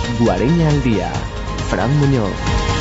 Guareña al día. Fran Muñoz.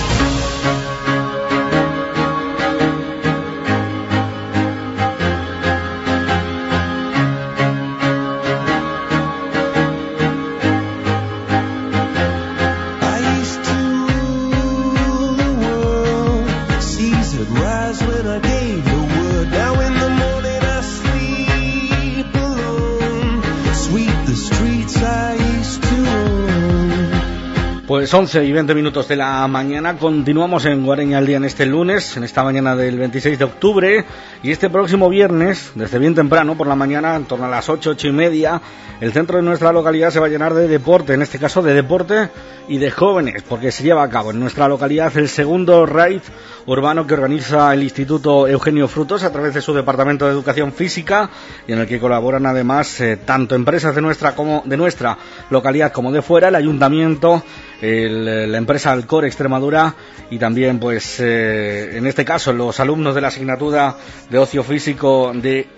Pues 11:20 de la mañana, continuamos en Guareña al día en este lunes, en esta mañana del 26 de octubre, y este próximo viernes, desde bien temprano por la mañana, en torno a las 8:30, el centro de nuestra localidad se va a llenar de deporte, en este caso de deporte y de jóvenes, porque se lleva a cabo en nuestra localidad el segundo raid urbano que organiza el Instituto Eugenio Frutos a través de su Departamento de Educación Física, y en el que colaboran además tanto empresas de nuestra localidad como de fuera, el ayuntamiento, la empresa Alcor Extremadura y también pues en este caso los alumnos de la asignatura de ocio físico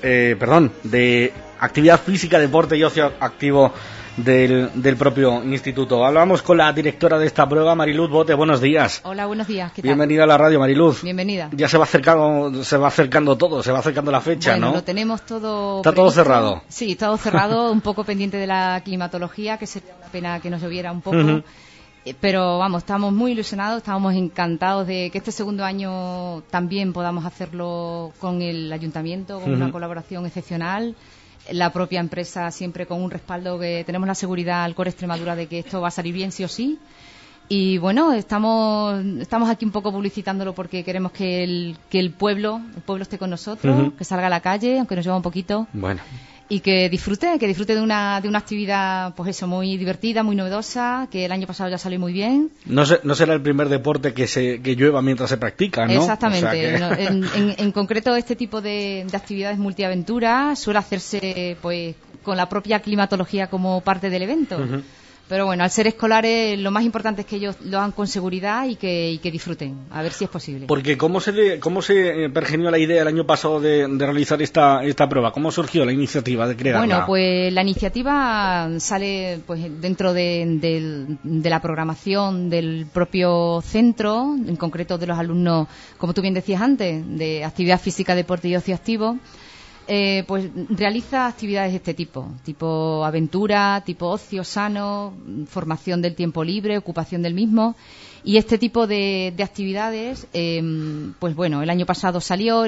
de actividad física, deporte y ocio activo del propio instituto. Hablamos con la directora de esta prueba, Mariluz Bote. Buenos días. Hola, buenos días. ¿Qué tal? Bienvenida a la radio, Mariluz. Bienvenida. Ya se va acercando todo, se va acercando la fecha, bueno, ¿no? Lo tenemos todo. Está previsto. todo cerrado. Sí, todo cerrado, un poco pendiente de la climatología, que sería una pena que nos lloviera un poco. Uh-huh. Pero vamos, estamos muy ilusionados, estamos encantados de que este segundo año también podamos hacerlo con el ayuntamiento, con una colaboración excepcional. La propia empresa siempre con un respaldo, que tenemos la seguridad Alcor Extremadura de que esto va a salir bien sí o sí. Y bueno, estamos aquí un poco publicitándolo porque queremos que el pueblo esté con nosotros, que salga a la calle, aunque nos lleva un poquito. Bueno. Y que disfrute de una actividad, pues eso, muy divertida, muy novedosa, que el año pasado ya salió muy bien. No será el primer deporte que llueva mientras se practica, ¿no? Exactamente. O sea que... en concreto, este tipo de actividades multiaventura suele hacerse pues con la propia climatología como parte del evento. Uh-huh. Pero bueno, al ser escolares, lo más importante es que ellos lo hagan con seguridad y que disfruten, a ver si es posible. Porque ¿cómo se pergenió la idea el año pasado de realizar esta prueba? ¿Cómo surgió la iniciativa de crearla? Bueno, pues la iniciativa sale pues dentro de la programación del propio centro, en concreto de los alumnos, como tú bien decías antes, de actividad física, deporte y ocio activo. Pues realiza actividades de este tipo aventura, tipo ocio sano, formación del tiempo libre, ocupación del mismo, y este tipo de actividades, pues bueno, el año pasado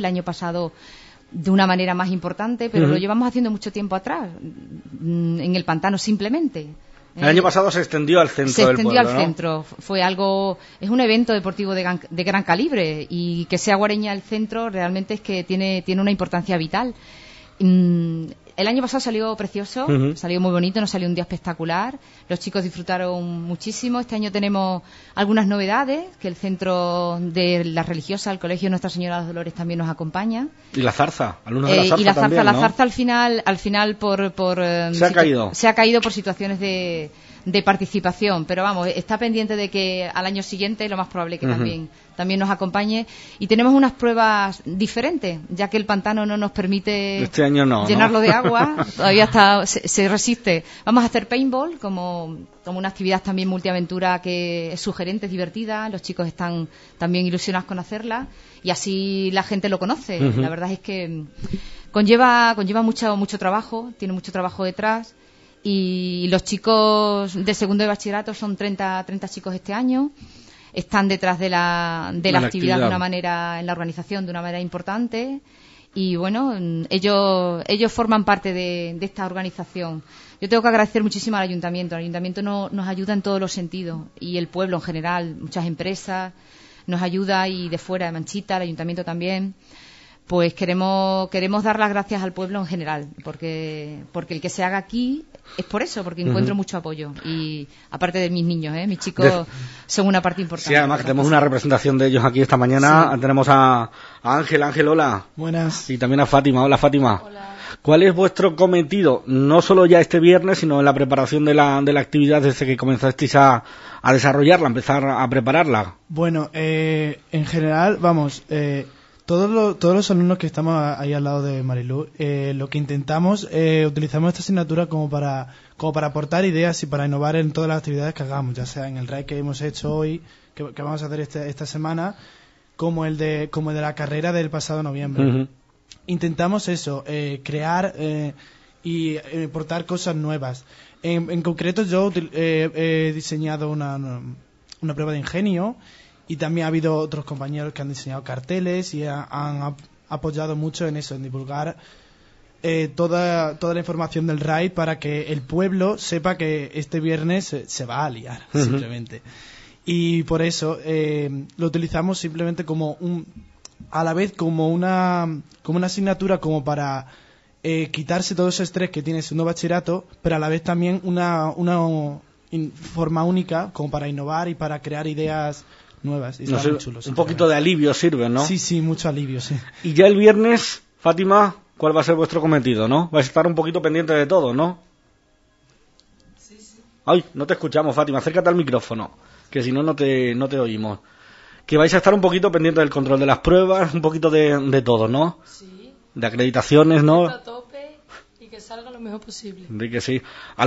de una manera más importante, pero lo llevamos haciendo mucho tiempo atrás, en el pantano simplemente. El año pasado se extendió al centro del pueblo, Se extendió al centro. Es un evento deportivo de gran calibre, y que sea Guareña el centro realmente es que tiene una importancia vital. El año pasado salió precioso, salió muy bonito, nos salió un día espectacular. Los chicos disfrutaron muchísimo. Este año tenemos algunas novedades, que el centro de la religiosa, el Colegio Nuestra Señora de los Dolores, también nos acompaña. Y la zarza, alumnos de la zarza también, ¿no? La zarza al final se ha caído por situaciones de participación, pero vamos, está pendiente de que al año siguiente lo más probable que también nos acompañe, y tenemos unas pruebas diferentes, ya que el pantano no nos permite este año llenarlo de agua, todavía se resiste. Vamos a hacer paintball como una actividad también multiaventura que es sugerente, es divertida, los chicos están también ilusionados con hacerla, y así la gente lo conoce. La verdad es que conlleva mucho trabajo, tiene mucho trabajo detrás. Y los chicos de segundo de bachillerato son 30 chicos este año. Están detrás de la actividad de una manera, en la organización, de una manera importante. Y bueno, ellos forman parte de esta organización. Yo tengo que agradecer muchísimo al ayuntamiento. El ayuntamiento nos ayuda en todos los sentidos. Y el pueblo en general, muchas empresas nos ayuda, y de fuera, de Manchita, el ayuntamiento también. Pues queremos dar las gracias al pueblo en general, porque el que se haga aquí es por eso, porque encuentro mucho apoyo, y aparte de mis niños, mis chicos son una parte importante. Sí, además que tenemos una representación de ellos aquí esta mañana. Sí. Tenemos a Ángel, hola. Buenas. Y también a Fátima, hola Fátima. Hola. ¿Cuál es vuestro cometido, no solo ya este viernes, sino en la preparación de la actividad desde que comenzasteis a desarrollarla, a empezar a prepararla? Bueno, en general, Todos los alumnos que estamos ahí al lado de Mariluz, lo que intentamos, utilizamos esta asignatura como para aportar ideas y para innovar en todas las actividades que hagamos, ya sea en el RAI que hemos hecho hoy, que vamos a hacer esta semana, como el de la carrera del pasado noviembre. Uh-huh. Intentamos eso, crear y aportar cosas nuevas. En concreto yo he diseñado una prueba de ingenio, y también ha habido otros compañeros que han diseñado carteles y han apoyado mucho en eso, en divulgar toda la información del RAI para que el pueblo sepa que este viernes se va a liar, uh-huh. simplemente. Y por eso lo utilizamos simplemente a la vez como una asignatura como para quitarse todo ese estrés que tiene ese nuevo bachillerato, pero a la vez también una forma única como para innovar y para crear ideas nuevas. Y muy chulo, un poquito de alivio sirve, ¿no? Sí, mucho alivio, sí. Y ya el viernes, Fátima, ¿cuál va a ser vuestro cometido, no? Vais a estar un poquito pendiente de todo, ¿no? Sí. Ay, no te escuchamos, Fátima, acércate al micrófono, que si no, no te oímos. Que vais a estar un poquito pendiente del control de las pruebas, un poquito de todo, ¿no? Sí. De acreditaciones, ¿no? A tope y que salga lo mejor posible. De que sí.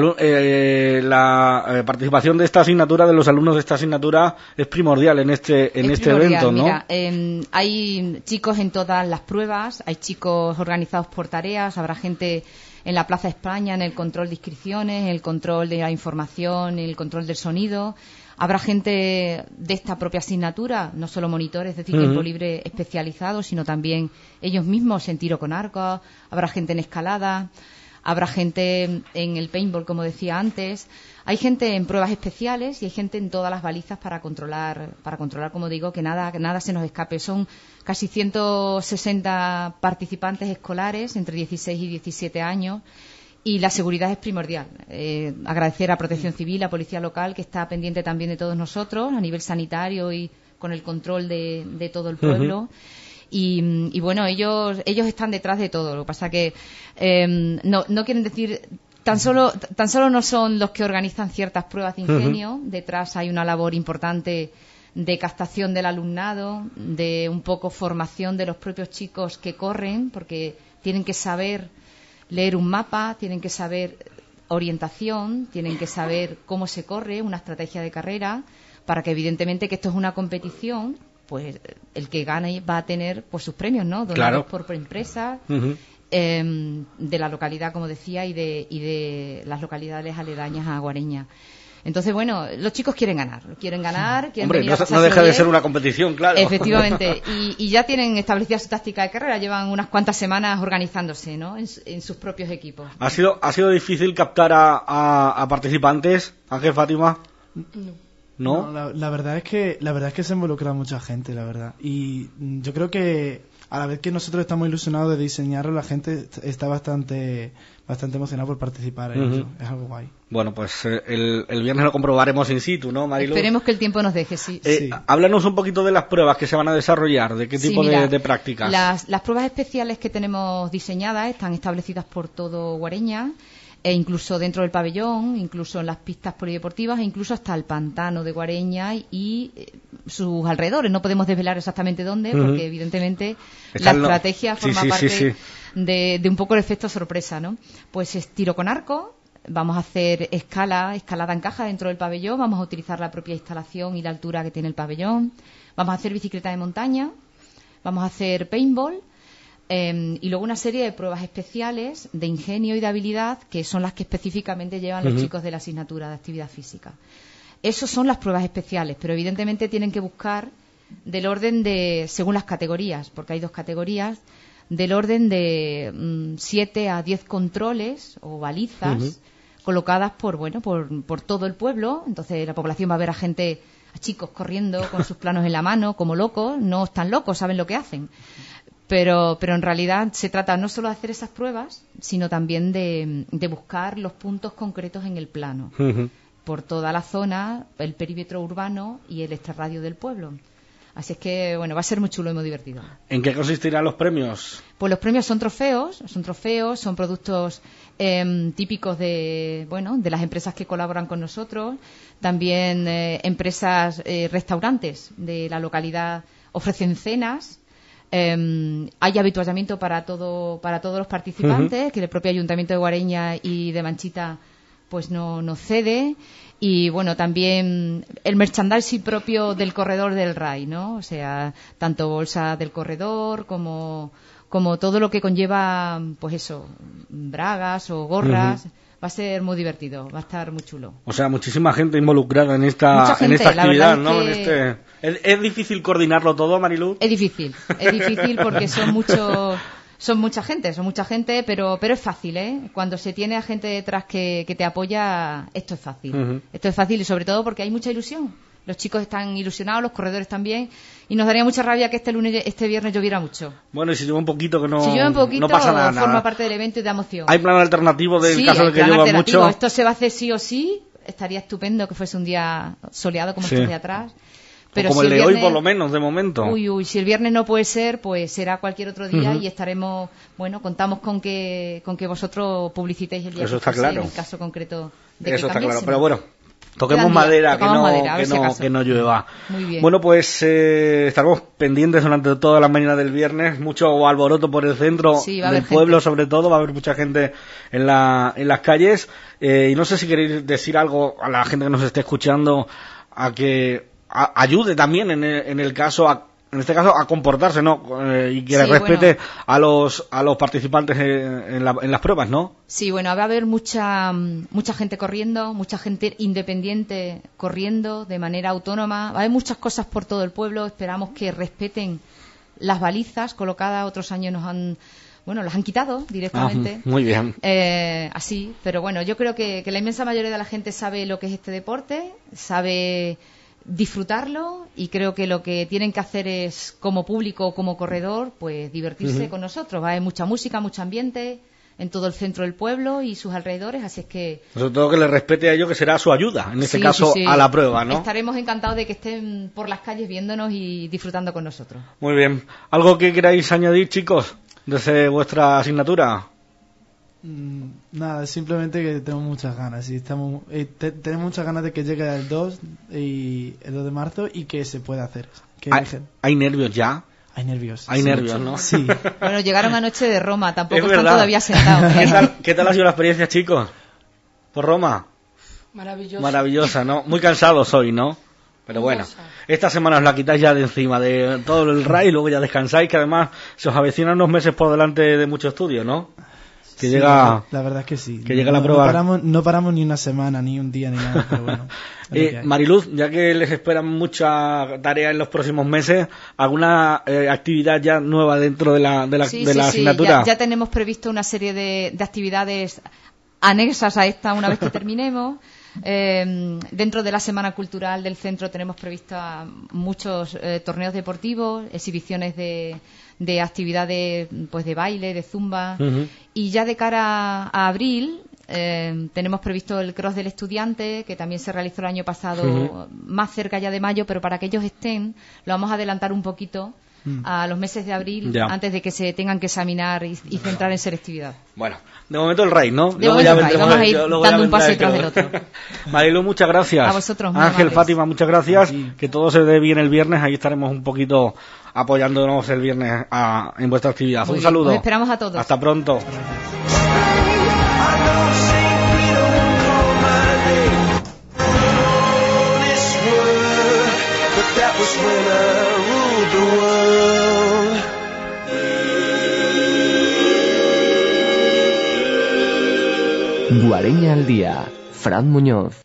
La participación de esta asignatura, de los alumnos de esta asignatura, es primordial en este evento, ¿no? Mira, hay chicos en todas las pruebas, hay chicos organizados por tareas, habrá gente en la Plaza España, en el control de inscripciones, en el control de la información, en el control del sonido. Habrá gente de esta propia asignatura, no solo monitores de tiempo libre especializados, sino también ellos mismos en tiro con arco. Habrá gente en escalada, habrá gente en el paintball, como decía antes. Hay gente en pruebas especiales y hay gente en todas las balizas para controlar, como digo, que nada se nos escape. Son casi 160 participantes escolares entre 16 y 17 años. Y la seguridad es primordial. Agradecer a Protección Civil, a Policía Local, que está pendiente también de todos nosotros, a nivel sanitario y con el control de todo el pueblo. Uh-huh. Y bueno, ellos están detrás de todo. Lo que pasa que no quieren decir... Tan solo no son los que organizan ciertas pruebas de ingenio. Uh-huh. Detrás hay una labor importante de captación del alumnado, de un poco formación de los propios chicos que corren, porque tienen que saber leer un mapa, tienen que saber orientación, tienen que saber cómo se corre, una estrategia de carrera, para que evidentemente que esto es una competición, pues el que gane va a tener pues sus premios, ¿no? Donados por empresas uh-huh. De la localidad, como decía, y de las localidades aledañas a Guareña. Entonces, bueno, los chicos quieren ganar. Hombre, no deja de ser una competición, claro. Efectivamente. Y ya tienen establecida su táctica de carrera. Llevan unas cuantas semanas organizándose, ¿no? En sus propios equipos. ¿Ha sido difícil captar a participantes, Ángel, Fátima? No. La verdad es que se involucra mucha gente, la verdad. Y yo creo que a la vez que nosotros estamos ilusionados de diseñarlo, la gente está bastante emocionada por participar en ello. Es algo guay. Bueno, pues el viernes lo comprobaremos in situ, ¿no, Mariluz? Esperemos que el tiempo nos deje, sí. Háblanos un poquito de las pruebas que se van a desarrollar, de qué tipo de prácticas. Las pruebas especiales que tenemos diseñadas están establecidas por todo Guareña, e incluso dentro del pabellón, incluso en las pistas polideportivas, e incluso hasta el pantano de Guareña y sus alrededores. No podemos desvelar exactamente dónde, porque evidentemente la estrategia forma parte de un poco el efecto sorpresa, ¿no? Pues es tiro con arco. Vamos a hacer escalada en caja dentro del pabellón, vamos a utilizar la propia instalación y la altura que tiene el pabellón, vamos a hacer bicicleta de montaña, vamos a hacer paintball y luego una serie de pruebas especiales de ingenio y de habilidad que son las que específicamente llevan los chicos de la asignatura de actividad física. Esas son las pruebas especiales, pero evidentemente tienen que buscar del orden de, según las categorías, porque hay 2 categorías, del orden de 7 a 10 controles o balizas colocadas por todo el pueblo. Entonces la población va a ver a chicos corriendo con sus planos en la mano como locos. No están locos, saben lo que hacen, pero en realidad se trata no solo de hacer esas pruebas, sino también de buscar los puntos concretos en el plano por toda la zona, el perímetro urbano y el extrarradio del pueblo. Así es que, bueno, va a ser muy chulo y muy divertido. ¿En qué consistirán los premios? Pues los premios son trofeos, son productos típicos de las empresas que colaboran con nosotros. También restaurantes de la localidad ofrecen cenas Hay habituallamiento para todos los participantes, que el propio Ayuntamiento de Guareña y de Manchita pues no cede. Y bueno, también el merchandising propio del corredor del RAI, ¿no? O sea, tanto bolsa del corredor como todo lo que conlleva, pues eso, bragas o gorras. Va a ser muy divertido, va a estar muy chulo. O sea, muchísima gente involucrada en esta actividad, ¿no? Que... ¿Es difícil coordinarlo todo, Mariluz? Es difícil porque son mucha gente, pero es fácil, ¿eh? Cuando se tiene a gente detrás que te apoya, esto es fácil. Uh-huh. Esto es fácil y sobre todo porque hay mucha ilusión. Los chicos están ilusionados, los corredores también, y nos daría mucha rabia que este viernes lloviera mucho. Bueno, y si llueve un poquito, que no, si llueve un poquito, no pasa nada. Forma parte del evento y da emoción. ¿Hay plan alternativo del caso de que llueva mucho? Esto se va a hacer sí o sí. Estaría estupendo que fuese un día soleado como estos de atrás. Pero como si el de viernes, hoy, por lo menos, de momento. Si el viernes no puede ser, pues será cualquier otro día y estaremos, contamos con que vosotros publicitéis el día. Eso está claro. En el caso concreto de Eso que está claro, cambiase. pero bueno. Toquemos madera, que no llueva. Muy bien. Bueno, pues estaremos pendientes durante toda la mañana del viernes. Mucho alboroto por el centro del pueblo, sobre todo. Va a haber mucha gente en las calles. Y no sé si queréis decir algo a la gente que nos esté escuchando a que ayude también en este caso a comportarse, ¿no? Y que respete a los participantes en las pruebas, ¿no? Sí, va a haber mucha gente corriendo, mucha gente independiente corriendo de manera autónoma. Va a haber muchas cosas por todo el pueblo. Esperamos que respeten las balizas colocadas. Otros años las han quitado directamente. Muy bien. Así, pero bueno, yo creo que la inmensa mayoría de la gente sabe lo que es este deporte, sabe disfrutarlo, y creo que lo que tienen que hacer es, como público o como corredor, pues divertirse con nosotros. Va a haber mucha música, mucho ambiente en todo el centro del pueblo y sus alrededores, así es que... Sobre todo que le respete a ellos, que será su ayuda, en este caso, a la prueba, ¿no? Estaremos encantados de que estén por las calles viéndonos y disfrutando con nosotros. Muy bien. ¿Algo que queráis añadir, chicos, desde vuestra asignatura? Nada, simplemente que tenemos muchas ganas y tenemos muchas ganas de que llegue el 2 de marzo y que se pueda hacer. ¿Hay nervios ya? Hay nervios. Hay nervios, ¿no? Sí. Bueno, llegaron anoche de Roma, tampoco están todavía sentados. ¿Qué tal ha sido la experiencia, chicos? ¿Por Roma? Maravillosa, ¿no? Muy cansados hoy, ¿no? Pero bueno, esta semana os la quitáis ya de encima de todo el RAI y luego ya descansáis, que además se os avecinan unos meses por delante de mucho estudio, ¿no? Que llega la verdad es que sí. Que llega la prueba. No paramos ni una semana, ni un día, ni nada, pero bueno. Mariluz, ya que les esperan mucha tarea en los próximos meses, ¿alguna actividad ya nueva dentro de la asignatura? Ya tenemos previsto una serie de actividades anexas a esta una vez que terminemos. Dentro de la Semana Cultural del Centro tenemos previsto muchos torneos deportivos, exhibiciones de actividades, pues de baile, de zumba, y ya de cara a abril tenemos previsto el Cross del Estudiante, que también se realizó el año pasado, más cerca ya de mayo, pero para que ellos estén lo vamos a adelantar un poquito a los meses de abril, antes de que se tengan que examinar y centrar en selectividad. Bueno, de momento el RAI, ¿no? Vamos a ir dando un paso detrás del otro. Marilu, muchas gracias. A vosotros. Ángel, Fátima, muchas gracias. Que todo se dé bien el viernes. Ahí estaremos un poquito apoyándonos el viernes en vuestra actividad. Un saludo. Os esperamos a todos. Hasta pronto. Guareña al día, Fran Muñoz.